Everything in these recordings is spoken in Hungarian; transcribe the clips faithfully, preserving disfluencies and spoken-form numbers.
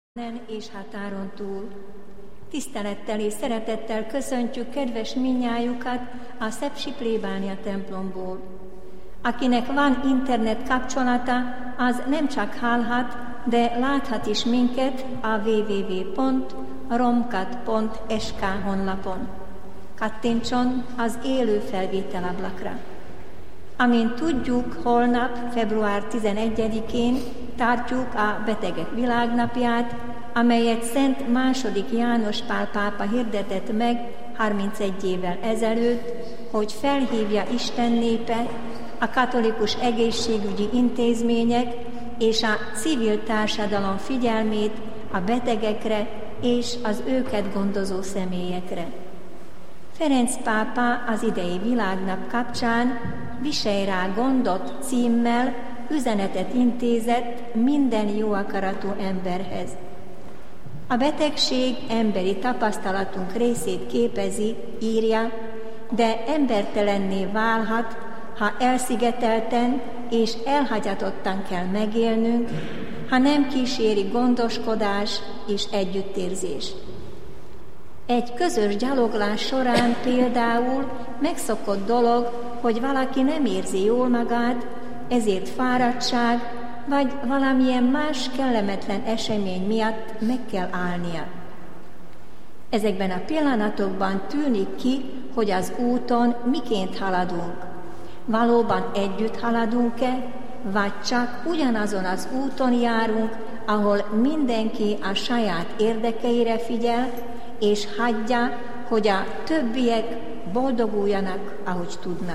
És határon túl. Tisztelettel és szeretettel köszöntjük kedves minnyájukat a Szepsi plébánia templomból. Akinek van internet kapcsolata, az nem csak hallhat, de láthat is minket a double-u double-u double-u pont romkat pont es ká honlapon. Kattintson az élő felvételablakra. Amint tudjuk, holnap, február tizenegyedikén tartjuk a Betegek Világnapját, amelyet Szent második János Pál pápa hirdetett meg harmincegy évvel ezelőtt, hogy felhívja Isten népe, a katolikus egészségügyi intézmények és a civil társadalom figyelmét a betegekre és az őket gondozó személyekre. Ferenc pápa az idei világnap kapcsán Viselj rá gondot címmel üzenetet intézett minden jó akaratú emberhez. A betegség emberi tapasztalatunk részét képezi, írja, de embertelenné válhat, ha elszigetelten és elhagyatottan kell megélnünk, ha nem kíséri gondoskodás és együttérzés. Egy közös gyaloglás során például megszokott dolog, hogy valaki nem érzi jól magát, ezért fáradtság, vagy valamilyen más kellemetlen esemény miatt meg kell állnia. Ezekben a pillanatokban tűnik ki, hogy az úton miként haladunk. Valóban együtt haladunk-e, vagy csak ugyanazon az úton járunk, ahol mindenki a saját érdekeire figyel, és hagyja, hogy a többiek boldoguljanak, ahogy tudnak.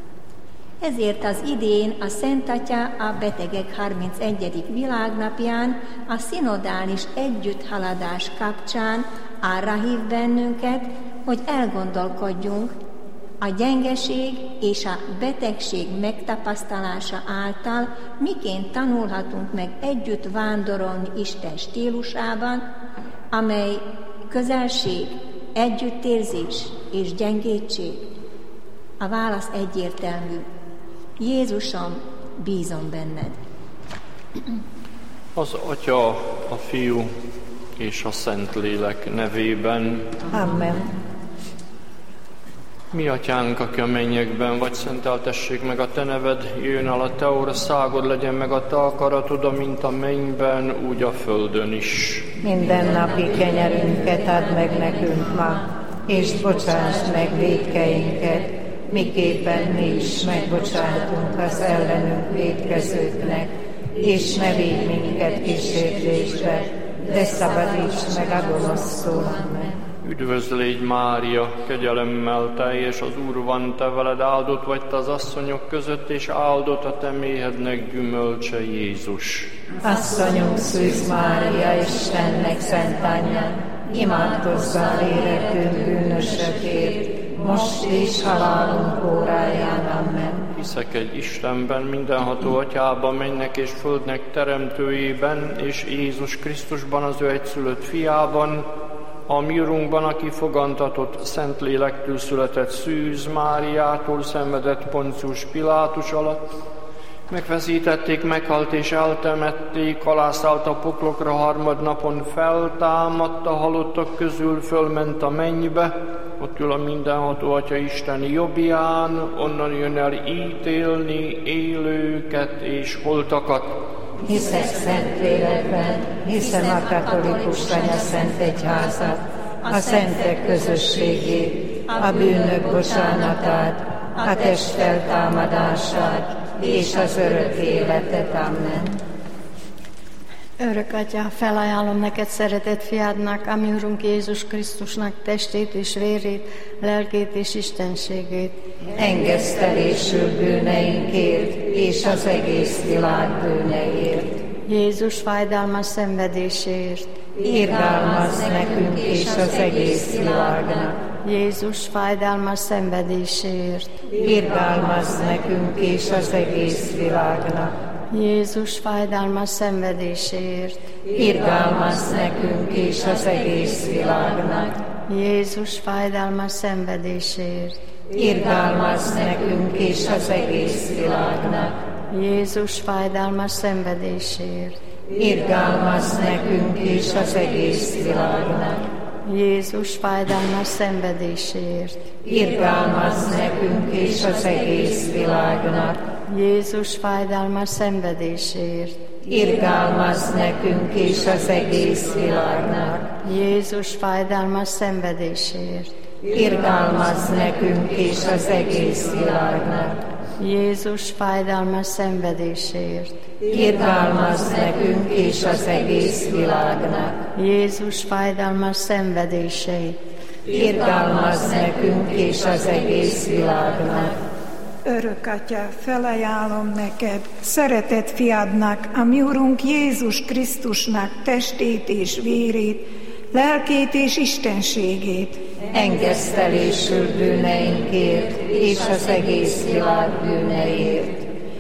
Ezért az idén a Szent Atya a Betegek harmincegyedik világnapján a szinodális együtthaladás kapcsán arra hív bennünket, hogy elgondolkodjunk, a gyengeség és a betegség megtapasztalása által miként tanulhatunk meg együtt vándorolni Isten stílusában, amely közelség, együttérzés és gyengétség. A válasz egyértelmű. Jézusom, bízom benned. Az Atya, a Fiú és a Szentlélek nevében. Amen. Mi Atyánk, aki a mennyekben vagy, szenteltessék meg a Te neved, jöjjön el a Te országod, legyen meg a Te akaratod, amint a mennyben, úgy a földön is. Minden napi kenyerünket add meg nekünk ma, és bocsáss meg vétkeinket, miképpen mi is megbocsátunk az ellenünk vétkezőknek, és ne védj minket kísértésbe, de szabadíts meg a gonosztól. Amen. Üdvözlégy Mária, kegyelemmel teljes, az Úr van te veled, áldott vagy te az asszonyok között, és áldott a te méhednek gyümölcse Jézus. Asszonyunk Szűz Mária, Istennek szent anyja, imádkozzál érettünk bűnösökért, most és halálunk óráján. Amen. Hiszek egy Istenben, mindenható Atyában, mennek és földnek teremtőjében, és Jézus Krisztusban, az ő egyszülött fiában, a mi Urunkban, aki fogantatott Szentlélektől született Szűz Máriától, szenvedett Poncius Pilátus alatt, megfeszítették, meghalt és eltemették, alászállt a poklokra, harmadnapon feltámadt, a halottak közül fölment a mennybe, ott ül a mindenható Atya Isten jobbján, onnan jön el ítélni élőket és holtakat. Hiszek Szentlélekben, hiszem a katolikus anyaszent egyházat, a szentek közösségét, a bűnök bocsánatát, a test feltámadását és az örök életet. Amen. Örök Atya, felajánlom neked szeretett fiádnak, a mi Urunk Jézus Krisztusnak testét és vérét, lelkét és istenségét. Engesztelésül bűneinkért és az egész világ bűneiért. Jézus fájdalmas szenvedéséért. Irgalmazz nekünk és az egész világnak. Jézus fájdalmas szenvedéséért. Irgalmazz nekünk és az egész világnak. Jézus fájdalmas szenvedéséért. Irgalmazz nekünk és az egész világnak. Jézus fájdalmas szenvedéséért. Irgalmazz nekünk és az egész világnak. Jézus fájdalmas szenvedéséért. irgalmazz nekünk és az egész világnak. Jézus fájdalmas szenvedéséért, irgalmazz nekünk és az egész világnak. Jézus fájdalmas szenvedéséért, irgalmazz nekünk és az egész világnak. Jézus fájdalmas szenvedéséért, irgalmazz nekünk és az egész világnak. Jézus fájdalmas szenvedéséért, irgalmazz nekünk és az egész világnak. Jézus fájdalmas szenvedéseit, irgalmazz nekünk és az egész világnak. Örök Atya, felajánlom neked, szeretett fiadnak, a mi Urunk Jézus Krisztusnak testét és vérét, lelkét és istenségét, engesztelésül bűneinkért és az egész világ bűneiért.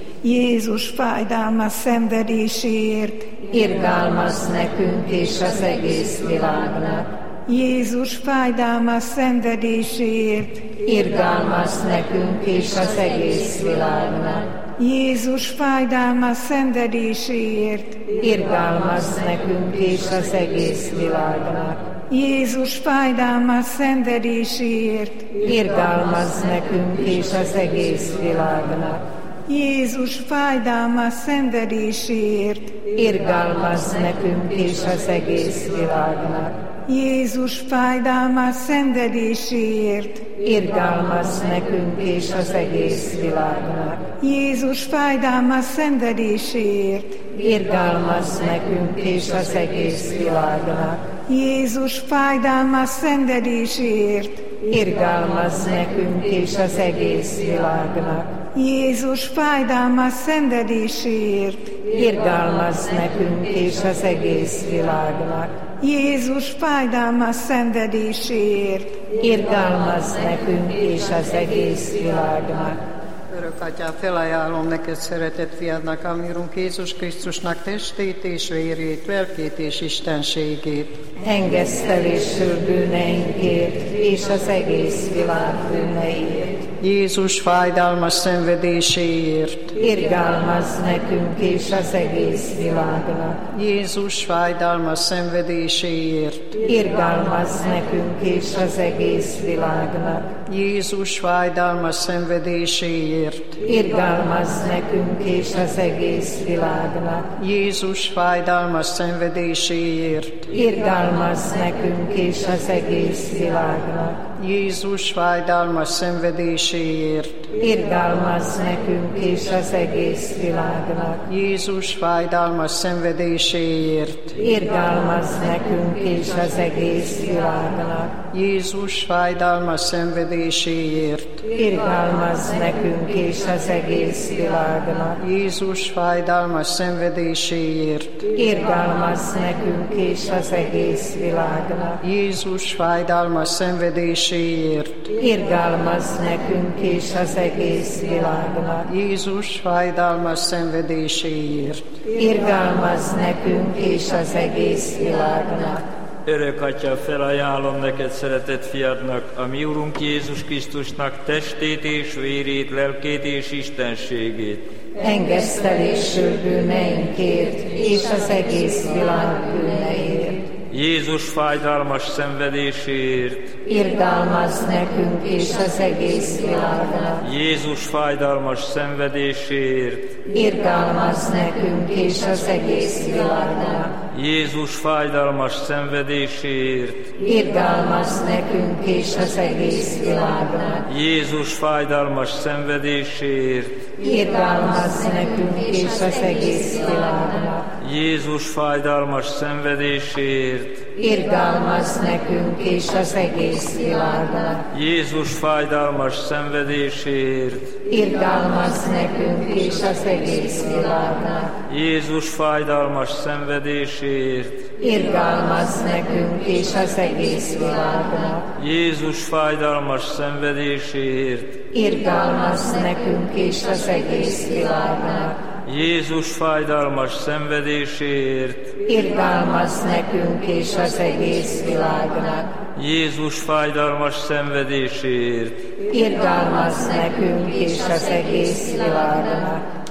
Jézus fájdalmas szenvedéséért, irgalmazz nekünk és az egész világnak. Jézus fájdalmas szenvedéséért, irgalmazz nekünk és az egész világnak. Jézus fájdalmas szenvedéséért, irgalmazz nekünk és az egész világnak. Jézus fájdalmas szenvedéséért, irgalmazz nekünk és az egész világnak. Jézus fájdalmas szenvedéséért, irgalmazz nekünk és az egész világnak. Jézus fájdalmas szenvedéséért, irgalmazz nekünk és az egész világnak. Jézus fájdalmas szenvedéséért, irgalmazz nekünk és az egész világnak. Jézus fájdalmas szenvedéséért, irgalmazz nekünk és az egész világnak. Jézus fájdalmas szenvedéséért, irgalmazz nekünk és az egész világnak. Jézus fájdalmas szenvedéséért, irgalmazz nekünk és az egész világnak. Örök Atyám, felajánlom neked, szeretett fiadnak, a mi Urunk Jézus Krisztusnak testét és vérét, lelkét és istenségét, engesztelésül bűneinkért és az egész világ bűneiért. Jézus fájdalmas szenvedéséért, irgalmazz nekünk és az egész világnak. Jézus fájdalmas szenvedéséért, irgalmazz nekünk és az egész világnak. Jézus fájdalmas szenvedéséért, irgalmazz nekünk és az egész világnak. Jézus fájdalmas szenvedéséért, irgalmazz nekünk és az egész világnak. Jézus fájdalmas szenvedéséért, irgalmazz nekünk és az egész világnak. Jézus fájdalmas szenvedéséért, irgalmazz nekünk és az egész világnak. Jézus fájdalmas szenvedéséért, irgalmazz nekünk és az egész világnak. Jézus fájdalmas szenvedéséért, irgalmazz nekünk és az egész világnak. Jézus fájdalmas szenvedéséért, irgalmazz nekünk és az egész világnak. Jézus fájdalmas szenvedéséért, irgalmazz nekünk és az egész világnak. Örök Atya, felajánlom neked, szeretett fiadnak, a mi Urunk Jézus Krisztusnak testét és vérét, lelkét és istenségét, engesztelésül bűneinkért és az egész világ bűneiért. Jézus fájdalmas szenvedéséért, irgalmazz nekünk és az egész világnak. Jézus fájdalmas szenvedéséért, irgalmazz nekünk és az egész világnak. Jézus fájdalmas szenvedéséért, irgalmazz nekünk és az egész világnak. Jézus fájdalmas szenvedéséért, irgalmazz nekünk és az egész világnak. Jézus fájdalmas szenvedéséért, irgalmazz nekünk és az egész világnak. Jézus fájdalmas szenvedéséért, irgalmazz nekünk és az egész világnak. Jézus fájdalmas szenvedéséért, irgalmazz nekünk és az egész világnak. Jézus fájdalmas szenvedéséért, irgalmazz nekünk és az egész világnak. Jézus fájdalmas szenvedéséért, irgalmazz nekünk és az egész világnak. Jézus fájdalmas szenvedéséért, irgalmazz nekünk és az egész világnak. Örök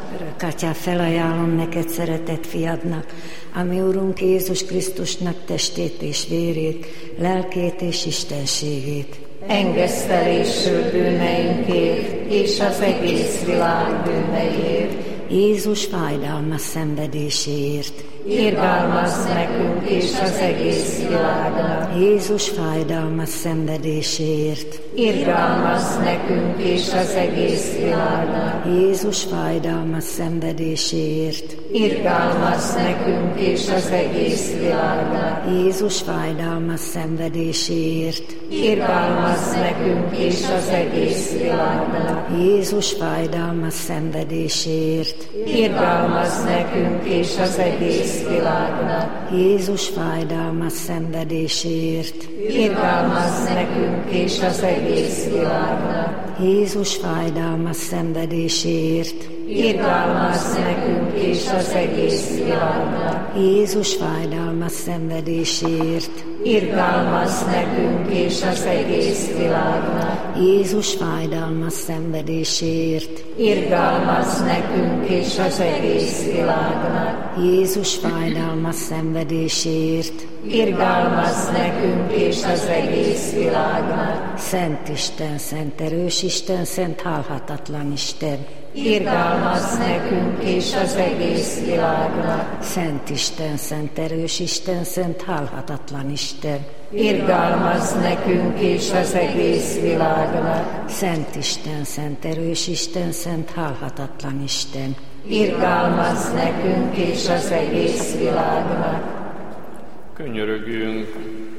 Atyám, felajánlom neked, szeretett fiadnak, a mi Urunk Jézus Krisztusnak testét és vérét, lelkét és istenségét. Engesztelésül bűneinkért és az egész világ bűneiért. Jézus fájdalmas szenvedéséért. Irgalmazz nekünk és az egész világnak. Jézus fájdalmas szenvedéséért. Irgalmazz nekünk és az egész világnak. Jézus fájdalmas szenvedéséért. Irgalmazz nekünk és az egész világnak. Jézus fájdalmas szenvedéséért. Irgalmazz nekünk és az egész világnak. Jézus fájdalmas szenvedéséért. Irgalmazz nekünk és az egész világnak. Jézus fájdalmas szenvedéséért. Irgalmazz nekünk és az egész világnak. Jézus fájdalmas szenvedéséért. Irgalmazz nekünk és az egész világnak. Jézus fájdalmas szenvedéséért. Irgalmazz nekünk és az egész világnak. Jézus fájdalmas szenvedéséért. Irgalmazz nekünk és az egész világnak. Jézus fájdalmas szenvedéséért. Irgalmazz nekünk és az egész világnak. Szent Isten, szent erős Isten, szent halhatatlan Isten. Irgalmazz nekünk és az egész világnak. Szent Isten, szent erős Isten, szent halhatatlan Isten. Irgalmazz nekünk és az egész világnak. Szent Isten, szent erős Isten, szent halhatatlan Isten. Irgalmazz nekünk és az egész világnak. Könyörögjünk!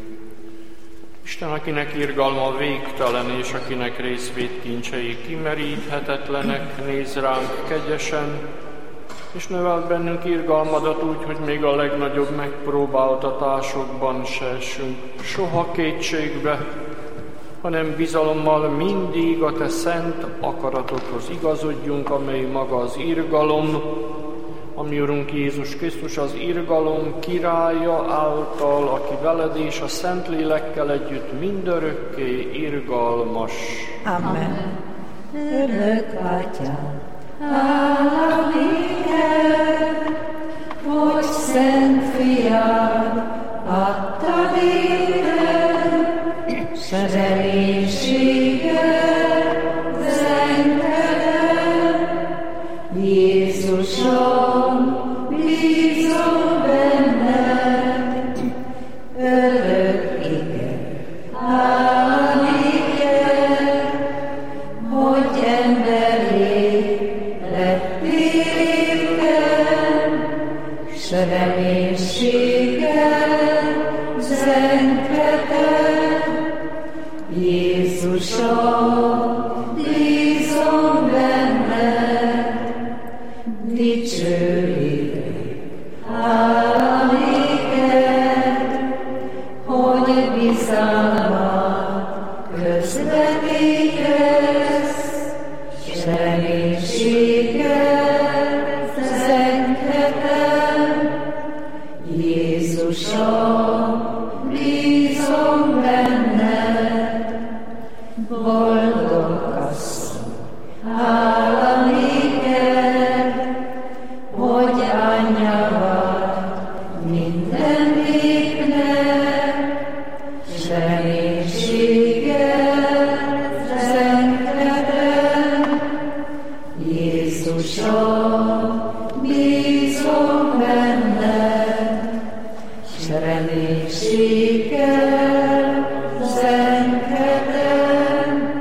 Isten, akinek irgalma végtelen, és akinek részvét kincsei kimeríthetetlenek, néz ránk kegyesen, és növel bennünk irgalmadat úgy, hogy még a legnagyobb megpróbáltatásokban se essünk soha kétségbe, hanem bizalommal mindig a te szent akaratodhoz igazodjunk, amely maga az irgalom, ami Urunk Jézus Krisztus az irgalom királya által, aki veled és a Szentlélekkel együtt mindörökké irgalmas. Amen. Örök Atyám, hála néked, hogy szent fiad adtad élet, szerelésséget zenkedem, Jézusom, bízom benned, örök igen, hála néked, hogy emberé lettél értem, s reménységgel zenkedem, Jézusom, bízom benned, dicsőítek, hála néked, hogy bizalmat közvetítesz, s reménységet zenkedem, Jézusom, bízom benned, boldog asszony, hála néked, hogy anyja vagy minden népnek, s reménységet zenkedem, Jézusom, bízom benned, s reménységgel zenkedem,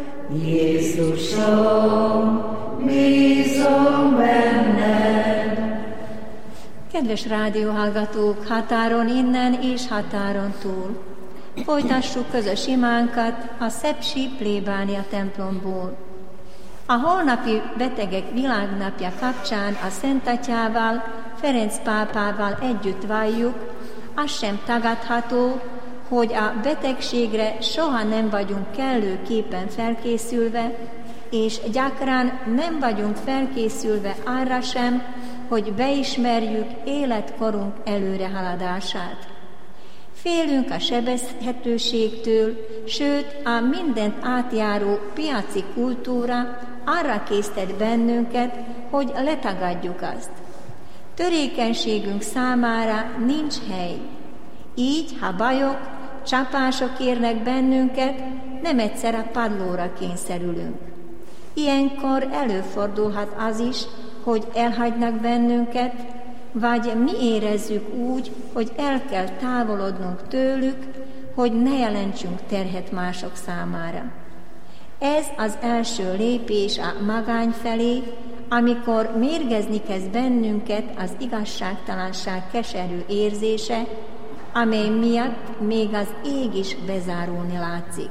Jézusom, bízom benned. Kedves rádióhallgatók, határon innen és határon túl, folytassuk közös imánkat a szepsi plébánia templomból. A holnapi betegek világnapja kapcsán a Szent Atyával, Ferenc pápával együtt valljuk, az sem tagadható, hogy a betegségre soha nem vagyunk kellőképpen felkészülve, és gyakran nem vagyunk felkészülve arra sem, hogy beismerjük életkorunk előrehaladását. Félünk a sebezhetőségtől, sőt a mindent átjáró piaci kultúra arra késztet bennünket, hogy letagadjuk azt. Törékenységünk számára nincs hely. Így, ha bajok, csapások érnek bennünket, nem egyszer a padlóra kényszerülünk. Ilyenkor előfordulhat az is, hogy elhagynak bennünket, vagy mi érezzük úgy, hogy el kell távolodnunk tőlük, hogy ne jelentsünk terhet mások számára. Ez az első lépés a magány felé, amikor mérgezni kezd bennünket az igazságtalanság keserű érzése, amely miatt még az ég is bezárulni látszik.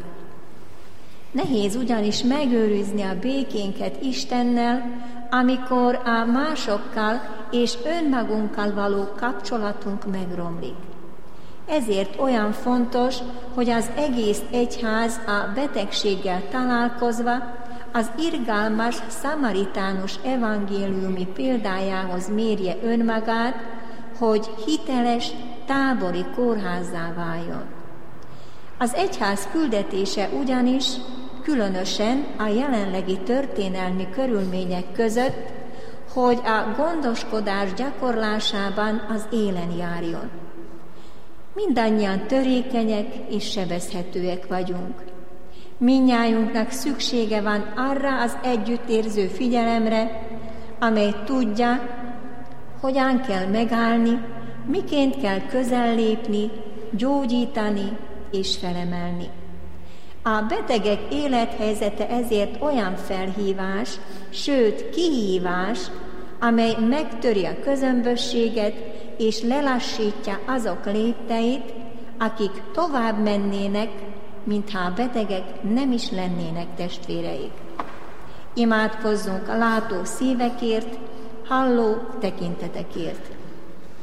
Nehéz ugyanis megőrizni a békénket Istennel, amikor a másokkal és önmagunkkal való kapcsolatunk megromlik. Ezért olyan fontos, hogy az egész egyház a betegséggel találkozva az irgalmas szamaritánus evangéliumi példájához mérje önmagát, hogy hiteles tábori kórházzá váljon. Az egyház küldetése ugyanis különösen a jelenlegi történelmi körülmények között, hogy a gondoskodás gyakorlásában az élen járjon. Mindannyian törékenyek és sebezhetőek vagyunk. Mindnyájunknak szüksége van arra az együttérző figyelemre, amely tudja, hogyan kell megállni, miként kell közel lépni, gyógyítani és felemelni. A betegek élethelyzete ezért olyan felhívás, sőt kihívás, amely megtöri a közömbösséget és lelassítja azok lépteit, akik tovább mennének, mintha a betegek nem is lennének testvéreik. Imádkozzunk a látó szívekért, halló tekintetekért.